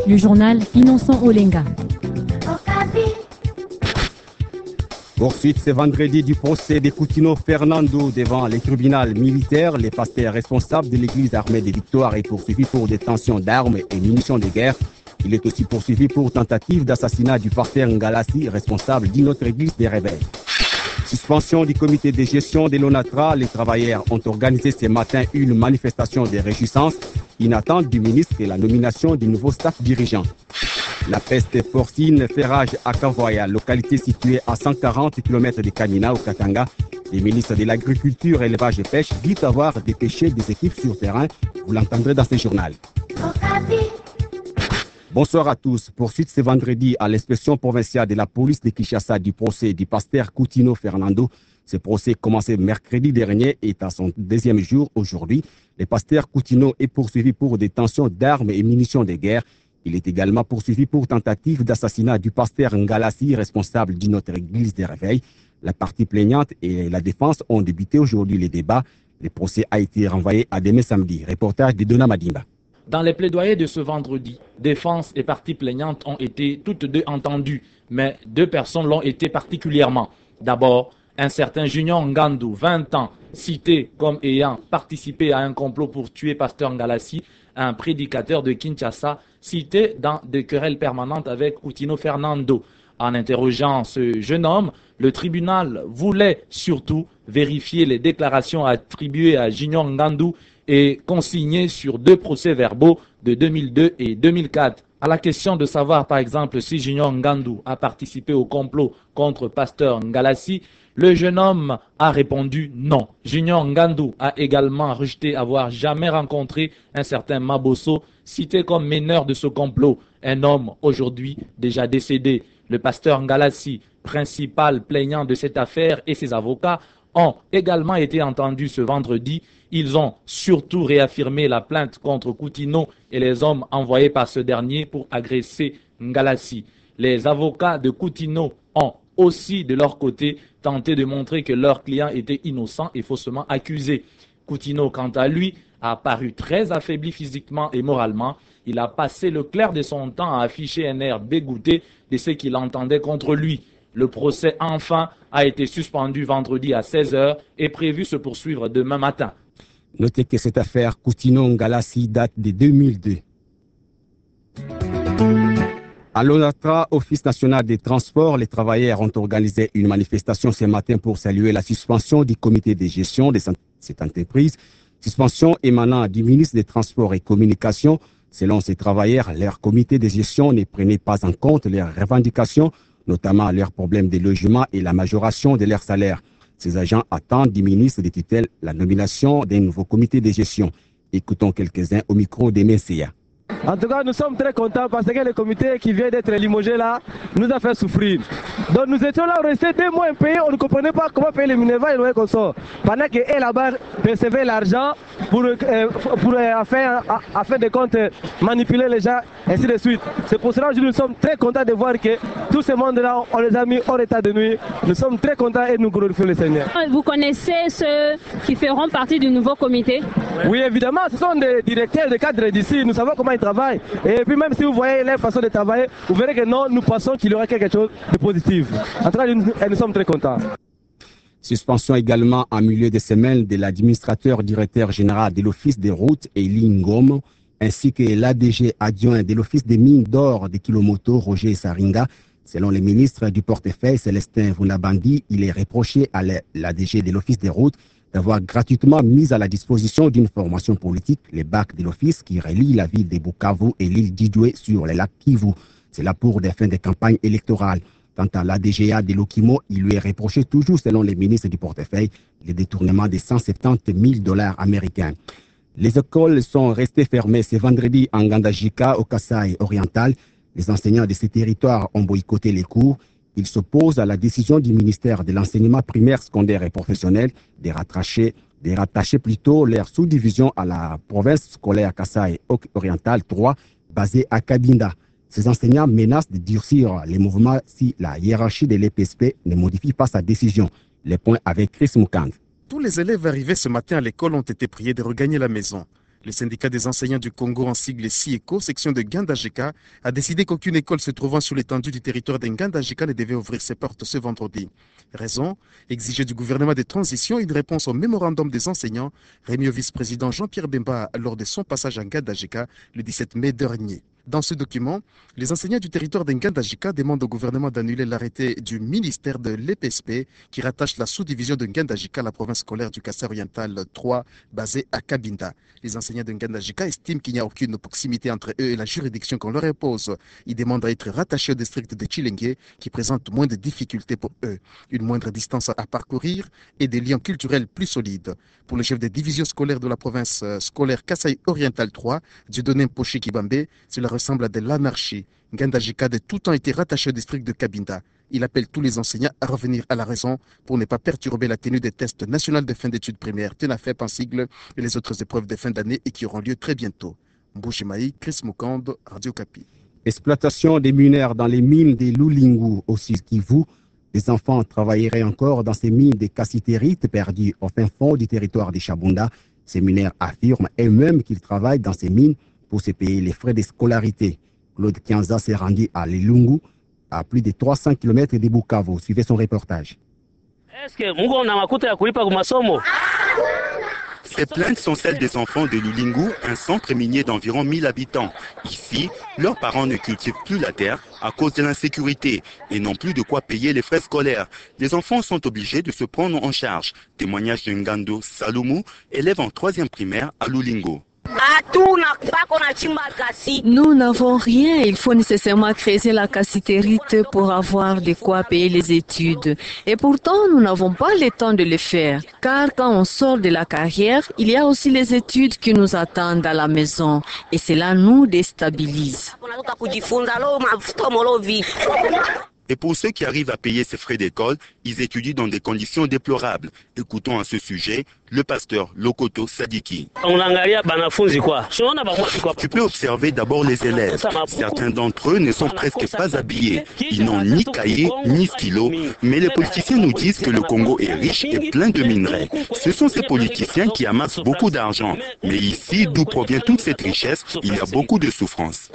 Le journal Innocent Olenga. Poursuite ce vendredi du procès de Coutinho Fernando devant les tribunaux militaires. Les pasteurs responsables de l'église armée des Victoires est poursuivi pour détention d'armes et munitions de guerre. Il est aussi poursuivi pour tentative d'assassinat du pasteur Ngalassi, responsable d'une autre église des réveils. Suspension du comité de gestion de l'ONATRA. Les travailleurs ont organisé ce matin une manifestation de réjouissance in attente du ministre et la nomination du nouveau staff dirigeant. La peste porcine fait rage à Kavoya, localité située à 140 km de Kamina au Katanga. Les ministres de l'Agriculture, Élevage et Pêche disent avoir dépêché des équipes sur terrain. Vous l'entendrez dans ce journal. Bonsoir à tous. Poursuite ce vendredi à l'inspection provinciale de la police de Kinshasa du procès du pasteur Coutinho Fernando. Ce procès commencé mercredi dernier et est à son deuxième jour aujourd'hui. Le pasteur Coutinho est poursuivi pour détention d'armes et munitions de guerre. Il est également poursuivi pour tentative d'assassinat du pasteur Ngalassi, responsable d'une autre église des réveils. La partie plaignante et la défense ont débuté aujourd'hui les débats. Le procès a été renvoyé à demain samedi. Reportage de Dona Madimba. Dans les plaidoyers de ce vendredi, défense et partie plaignante ont été toutes deux entendues, mais deux personnes l'ont été particulièrement. D'abord, un certain Junior Ngandou, 20 ans, cité comme ayant participé à un complot pour tuer pasteur Ngalassi, un prédicateur de Kinshasa, cité dans des querelles permanentes avec Coutinho Fernando. En interrogeant ce jeune homme, le tribunal voulait surtout vérifier les déclarations attribuées à Junior Ngandou et consignées sur deux procès-verbaux de 2002 et 2004. À la question de savoir par exemple si Junior Ngandou a participé au complot contre pasteur Ngalassi, le jeune homme a répondu non. Junior Ngandou a également rejeté avoir jamais rencontré un certain Mabosso, cité comme meneur de ce complot, un homme aujourd'hui déjà décédé. Le pasteur Ngalassi, principal plaignant de cette affaire, et ses avocats ont également été entendus ce vendredi. Ils ont surtout réaffirmé la plainte contre Coutinho et les hommes envoyés par ce dernier pour agresser Ngalassi. Les avocats de Coutinho ont aussi, de leur côté, tenté de montrer que leur client était innocent et faussement accusé. Coutinho, quant à lui, a paru très affaibli physiquement et moralement. Il a passé le clair de son temps à afficher un air dégoûté de ce qu'il entendait contre lui. Le procès, enfin, a été suspendu vendredi à 16 h et prévu se poursuivre demain matin. Notez que cette affaire Coutinho Ngalassi date de 2002. À l'ONATRA, Office national des transports, les travailleurs ont organisé une manifestation ce matin pour saluer la suspension du comité de gestion de cette entreprise. Suspension émanant du ministre des Transports et Communications. Selon ces travailleurs, leur comité de gestion ne prenait pas en compte leurs revendications, notamment leurs problèmes de logement et la majoration de leurs salaires. Ces agents attendent du ministre des tutelles la nomination d'un nouveau comité de gestion. Écoutons quelques-uns au micro des Messia. En tout cas, nous sommes très contents parce que le comité qui vient d'être limogé là nous a fait souffrir. Donc nous étions là, restés 2 mois impayés, on ne comprenait pas comment payer les Minerva et le qu'on sort. Pendant qu'eux là-bas recevaient l'argent pour afin de compte manipuler les gens, ainsi de suite. C'est pour cela que nous sommes très contents de voir que tout ce monde-là, on les a mis hors état de nuit. Nous sommes très contents et nous glorifions le Seigneur. Vous connaissez ceux qui feront partie du nouveau comité? Oui, évidemment, ce sont des directeurs, des cadres d'ici, nous savons comment ils travaillent. Et puis même si vous voyez leur façon de travailler, vous verrez que non, nous pensons qu'il y aura quelque chose de positif. En tout cas, nous sommes très contents. Suspension également en milieu de semaine de l'administrateur directeur général de l'Office des routes, Eli Ngom, ainsi que l'ADG adjoint de l'Office des mines d'or de Kilomoto, Roger Saringa. Selon le ministre du portefeuille, Célestin Vunabandi, il est reproché à l'ADG de l'Office des routes d'avoir gratuitement mis à la disposition d'une formation politique les bacs de l'office qui relient la ville de Bukavu et l'île d'Idoué sur le lac Kivu. C'est là pour des fins de campagne électorale. Quant à l'ADGA de Lokimo, il lui est reproché toujours, selon les ministres du portefeuille, le détournement de 170 000 $ américains. Les écoles sont restées fermées ce vendredi en Ngandajika, au Kasaï oriental. Les enseignants de ces territoires ont boycotté les cours. Ils s'opposent à la décision du ministère de l'enseignement primaire, secondaire et professionnel de rattacher plutôt leur sous-division à la province scolaire Kasaï oriental 3, basée à Kabinda. Ces enseignants menacent de durcir les mouvements si la hiérarchie de l'EPSP ne modifie pas sa décision. Les points avec Chris Moukang. Tous les élèves arrivés ce matin à l'école ont été priés de regagner la maison. Le syndicat des enseignants du Congo, en sigle SIECO, section de Ngandajika, a décidé qu'aucune école se trouvant sur l'étendue du territoire de Ngandajika ne devait ouvrir ses portes ce vendredi. Raison, exiger du gouvernement de transition une réponse au mémorandum des enseignants remis au vice-président Jean-Pierre Bemba lors de son passage à Ngandajika le 17 mai dernier. Dans ce document, les enseignants du territoire de Ngandajika demandent au gouvernement d'annuler l'arrêté du ministère de l'EPSP qui rattache la sous-division de Ngandajika à la province scolaire du Kassai oriental 3 basée à Kabinda. Les enseignants de Ngandajika estiment qu'il n'y a aucune proximité entre eux et la juridiction qu'on leur impose. Ils demandent à être rattachés au district de Chilenge qui présente moins de difficultés pour eux, une moindre distance à parcourir et des liens culturels plus solides. Pour le chef de division scolaire de la province scolaire Kassai oriental 3, Dieudonné Mpoché Kibambe, cela ressemble à de l'anarchie. Ngandajika de tout temps été rattaché au district de Kabinda. Il appelle tous les enseignants à revenir à la raison pour ne pas perturber la tenue des tests nationaux de fin d'études primaires, TENAFEP en sigle, et les autres épreuves de fin d'année et qui auront lieu très bientôt. Mbouchimaï, Chris Mukand, Radio Kapi. Exploitation des mineurs dans les mines de Lulingu au Sud-Kivu. Les enfants travailleraient encore dans ces mines de cassitérites perdues au fin fond du territoire de Chabunda. Ces mineurs affirment eux-mêmes qu'ils travaillent dans ces mines pour se payer les frais de scolarité. Claude Kianza s'est rendu à Lilungu, à plus de 300 km de Bukavu. Suivez son reportage. Ces plaintes sont celles des enfants de Lulingu, un centre minier d'environ 1000 habitants. Ici, leurs parents ne cultivent plus la terre à cause de l'insécurité et n'ont plus de quoi payer les frais scolaires. Les enfants sont obligés de se prendre en charge. Témoignage de Ngando Saloumou, élève en 3e primaire à Lulingu. Nous n'avons rien, il faut nécessairement creuser la cassitérite pour avoir de quoi payer les études. Et pourtant, nous n'avons pas le temps de le faire, car quand on sort de la carrière, il y a aussi les études qui nous attendent à la maison, et cela nous déstabilise. Et pour ceux qui arrivent à payer ces frais d'école, ils étudient dans des conditions déplorables. Écoutons à ce sujet le pasteur Lokoto Sadiki. Tu peux observer d'abord les élèves. Certains d'entre eux ne sont presque pas habillés. Ils n'ont ni cahier, ni stylo. Mais les politiciens nous disent que le Congo est riche et plein de minerais. Ce sont ces politiciens qui amassent beaucoup d'argent. Mais ici, d'où provient toute cette richesse, il y a beaucoup de souffrance.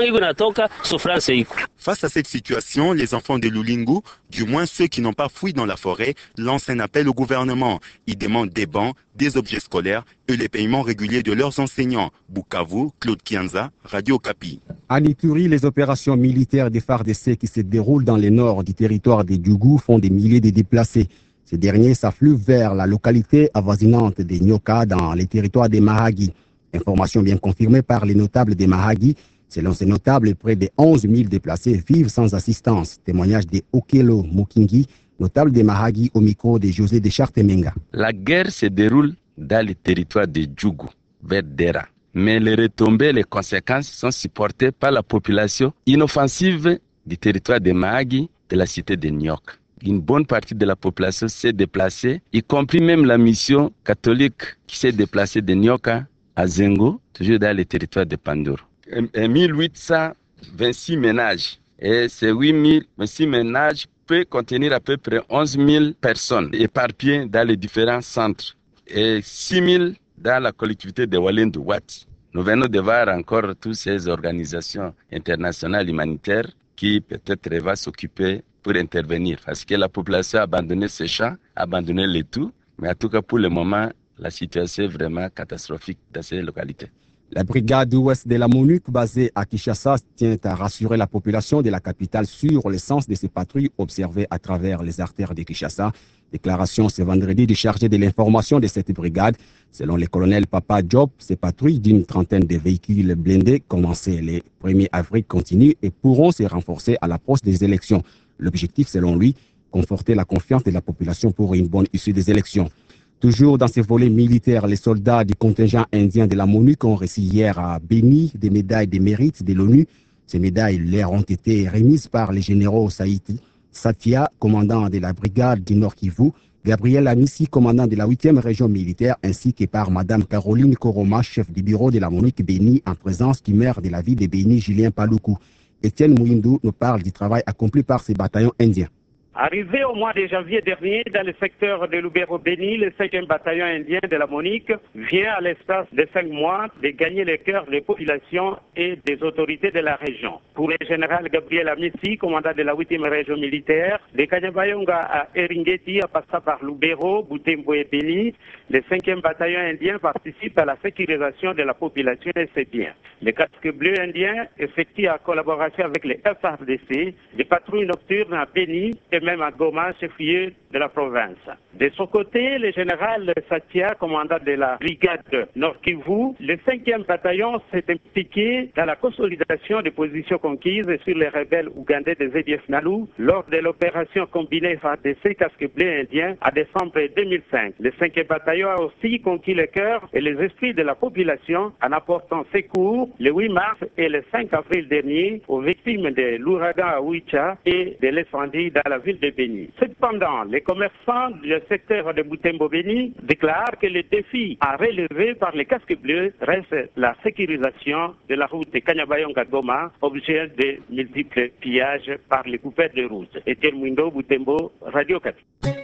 Face à cette situation, les enfants de Lulingu, du moins ceux qui n'ont pas fui dans la forêt, lancent un appel au gouvernement. Ils demandent des bancs, des objets scolaires et les paiements réguliers de leurs enseignants. Bukavu, Claude Kianza, Radio Kapi. À Ituri, les opérations militaires des FARDC qui se déroulent dans le nord du territoire des Djougou font des milliers de déplacés. Ces derniers s'affluent vers la localité avoisinante de Nyoka dans les territoires des Mahagi. Information bien confirmée par les notables des Mahagi. Selon ces notables, près de 11 000 déplacés vivent sans assistance. Témoignage de Okelo Mukingi, notable des Mahagi au micro de José de Chartemenga. La guerre se déroule dans le territoire de Djougou, vers Dera. Mais les retombées, les conséquences sont supportées par la population inoffensive du territoire de Mahagi, de la cité de Nyok. Une bonne partie de la population s'est déplacée, y compris même la mission catholique qui s'est déplacée de Nyoka à Zengo, toujours dans le territoire de Pandour. 1826 ménages. Et ces 8026 ménages peuvent contenir à peu près 11 000 personnes éparpillées dans les différents centres et 6 000 dans la collectivité de Walendu-Wati. Nous venons de voir encore toutes ces organisations internationales humanitaires qui peut-être vont s'occuper pour intervenir parce que la population a abandonné ses champs, a abandonné le tout. Mais en tout cas, pour le moment, la situation est vraiment catastrophique dans ces localités. La brigade ouest de la MONUC basée à Kinshasa tient à rassurer la population de la capitale sur le sens de ces patrouilles observées à travers les artères de Kinshasa. Déclaration ce vendredi du chargé de l'information de cette brigade. Selon le colonel Papa Job, ces patrouilles d'une trentaine de véhicules blindés commencées le 1er avril continuent et pourront se renforcer à l'approche des élections. L'objectif, selon lui, conforter la confiance de la population pour une bonne issue des élections. Toujours dans ces volets militaires, les soldats du contingent indien de la MONUC ont reçu hier à Béni des médailles de mérite de l'ONU. Ces médailles leur ont été remises par les généraux Saïti Satia, commandant de la brigade du Nord Kivu, Gabriel Amissi, commandant de la 8e région militaire, ainsi que par Madame Caroline Koroma, chef du bureau de la MONUC Béni, en présence du maire de la ville de Béni, Julien Paloukou. Étienne Mouindou nous parle du travail accompli par ces bataillons indiens. Arrivé au mois de janvier dernier dans le secteur de Lubero-Beni, le 5e bataillon indien de la Monique vient à l'espace de 5 mois de gagner le cœur des populations et des autorités de la région. Pour le général Gabriel Amissi, commandant de la 8e région militaire, de Kanyabayonga à Eringeti, en passant par Lubero, Butembo et Beni, le 5e bataillon indien participe à la sécurisation de la population et ses biens. Le casque bleu indien effectue en collaboration avec les FARDC des patrouilles nocturnes à Beni et même à Goma, chef-lieu de la province. De son côté, le général Satya, commandant de la brigade Nord-Kivu, le 5e bataillon s'est impliqué dans la consolidation des positions conquises sur les rebelles ougandais des EDF Nalu lors de l'opération combinée FARDC casque bleu indien à décembre 2005. Le 5e bataillon a aussi conquis le cœur et les esprits de la population en apportant secours le 8 mars et le 5 avril dernier aux victimes de l'ouragan à Ouicha et de l'incendie dans la ville de Beni. Cependant, les commerçants du secteur de Butembo-Beni déclarent que le défi à relever par les casques bleus reste la sécurisation de la route de Kanyabayonga-Goma, objet de multiples pillages par les coupeurs de route. Etienne Mwindo, Butembo, Radio 4.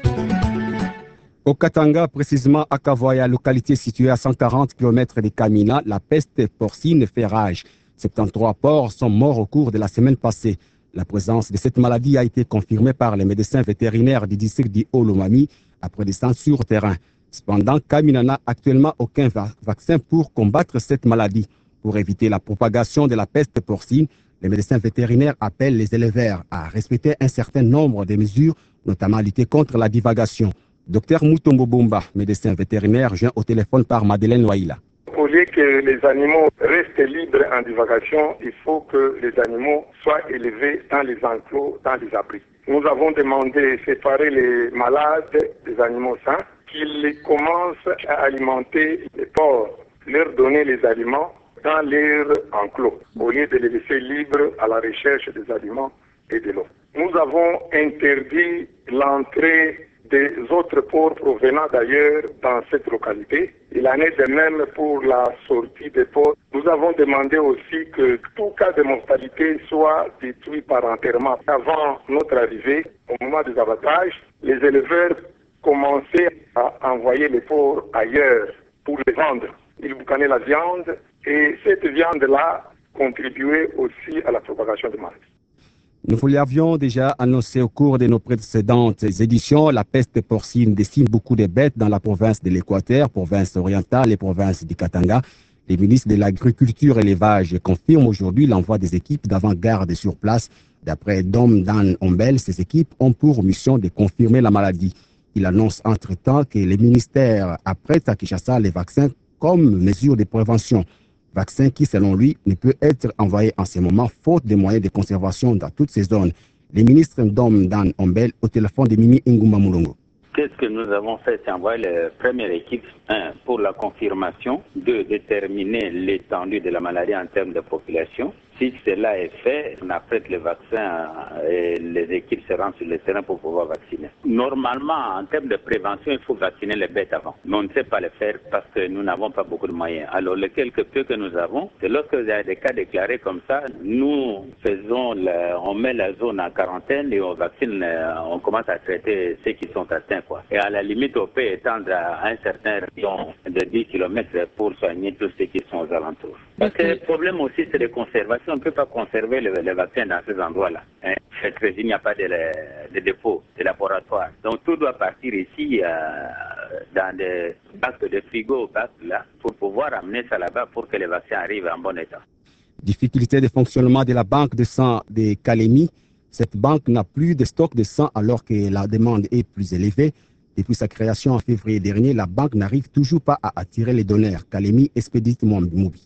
Au Katanga, précisément à Kavoya, localité située à 140 km de Kamina, la peste porcine fait rage. 73 porcs sont morts au cours de la semaine passée. La présence de cette maladie a été confirmée par les médecins vétérinaires du district du Haut-Lomami après des séances sur terrain. Cependant, Kamina n'a actuellement aucun vaccin pour combattre cette maladie. Pour éviter la propagation de la peste porcine, les médecins vétérinaires appellent les éleveurs à respecter un certain nombre de mesures, notamment à lutter contre la divagation. Docteur Mutombo Bomba, médecin vétérinaire, joint au téléphone par Madeleine Waila. Au lieu que les animaux restent libres en divagation, il faut que les animaux soient élevés dans les enclos, dans les abris. Nous avons demandé de séparer les malades des animaux sains, qu'ils commencent à alimenter les porcs, leur donner les aliments dans leur enclos, au lieu de les laisser libres à la recherche des aliments et de l'eau. Nous avons interdit l'entrée des autres porcs provenant d'ailleurs dans cette localité. Il en est de même pour la sortie des porcs. Nous avons demandé aussi que tout cas de mortalité soit détruit par enterrement. Avant notre arrivée, au moment des abattages, les éleveurs commençaient à envoyer les porcs ailleurs pour les vendre. Ils boucanaient la viande et cette viande-là contribuait aussi à la propagation de maladies. Nous vous l'avions déjà annoncé au cours de nos précédentes éditions. La peste porcine décime beaucoup de bêtes dans la province de l'Équateur, province orientale et province du Katanga. Les ministres de l'Agriculture et l'Élevage confirment aujourd'hui l'envoi des équipes d'avant-garde sur place. D'après Dom Dan Ombel, ces équipes ont pour mission de confirmer la maladie. Il annonce entre-temps que les ministères apprêtent à Kinshasa les vaccins comme mesure de prévention. Vaccin qui, selon lui, ne peut être envoyé en ce moment faute de moyens de conservation dans toutes ces zones. Les ministres Dom Dan Ombel au téléphone de Mimi Ngumba Mulongo. Qu'est-ce que nous avons fait? C'est envoyer la première équipe, pour la confirmation, de déterminer l'étendue de la maladie en termes de population. Si cela est fait, on apprête le vaccin et les équipes se rendent sur le terrain pour pouvoir vacciner. Normalement, en termes de prévention, il faut vacciner les bêtes avant. Mais on ne sait pas le faire parce que nous n'avons pas beaucoup de moyens. Alors, les quelques peu que nous avons, c'est lorsque il y a des cas déclarés comme ça, nous faisons, on met la zone en quarantaine et on vaccine, on commence à traiter ceux qui sont atteints, quoi. Et à la limite, on peut étendre à un certain rayon de 10 km pour soigner tous ceux qui sont aux alentours. Parce que le problème aussi, c'est de conservation. On ne peut pas conserver le vaccin dans ces endroits-là. Cette résine, il n'y a pas de dépôt, de laboratoire. Donc tout doit partir ici dans des bacs de frigo, là, pour pouvoir amener ça là-bas pour que les vaccins arrivent en bon état. Difficulté de fonctionnement de la banque de sang de Kalemi. Cette banque n'a plus de stock de sang alors que la demande est plus élevée. Depuis sa création en février dernier, la banque n'arrive toujours pas à attirer les donneurs. Kalemi Expédite Moubi.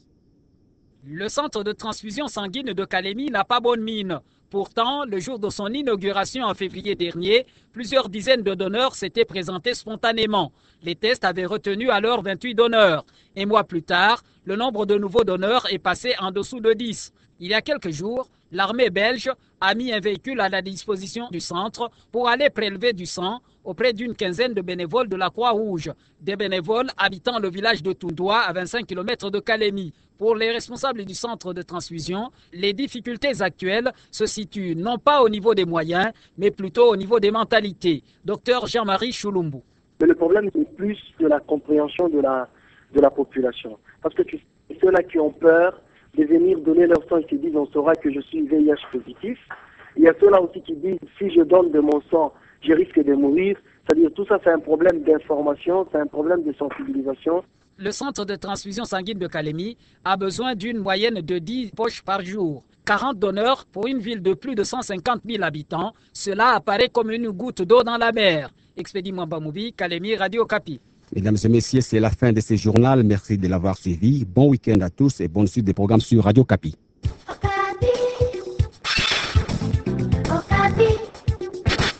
Le centre de transfusion sanguine de Kalemi n'a pas bonne mine. Pourtant, le jour de son inauguration en février dernier, plusieurs dizaines de donneurs s'étaient présentés spontanément. Les tests avaient retenu alors 28 donneurs. Un mois plus tard, le nombre de nouveaux donneurs est passé en dessous de 10. Il y a quelques jours, L'armée belge a mis un véhicule à la disposition du centre pour aller prélever du sang auprès d'une quinzaine de bénévoles de la Croix-Rouge, des bénévoles habitant le village de Toundoua à 25 km de Kalemi. Pour les responsables du centre de transfusion, les difficultés actuelles se situent non pas au niveau des moyens, mais plutôt au niveau des mentalités. Docteur Jean-Marie Choulumbu. Mais le problème est plus de la compréhension de la population. Parce que ceux-là qui ont peur de venir donner leur sang, ils se disent on saura que je suis VIH positif. Il y a ceux-là aussi qui disent si je donne de mon sang, je risque de mourir. C'est-à-dire tout ça, c'est un problème d'information, c'est un problème de sensibilisation. Le centre de transfusion sanguine de Kalemi a besoin d'une moyenne de 10 poches par jour. 40 donneurs pour une ville de plus de 150 000 habitants. Cela apparaît comme une goutte d'eau dans la mer. Expédie Mwambamoubi, Kalemi, Radio Okapi. Mesdames et messieurs, c'est la fin de ce journal. Merci de l'avoir suivi. Bon week-end à tous et bonne suite des programmes sur Radio Okapi.